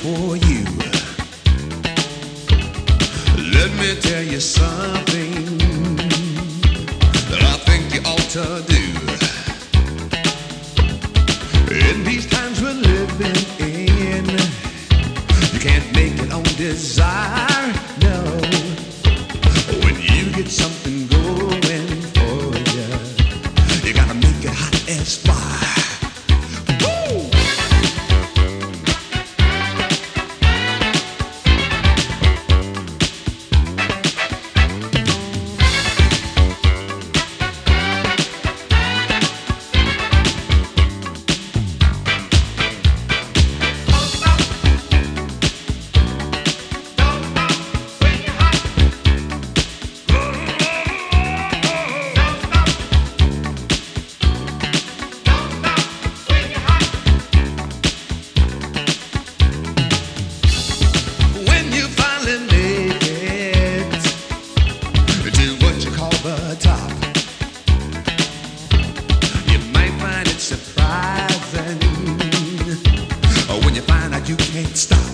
for you. Let me tell you something that I think you ought to do. In these times we're living in, you can't make it on desire, no. When you get something going for you, you gotta make it hot as fire. Woo! Top. You might find it surprising when you find out you can't stop.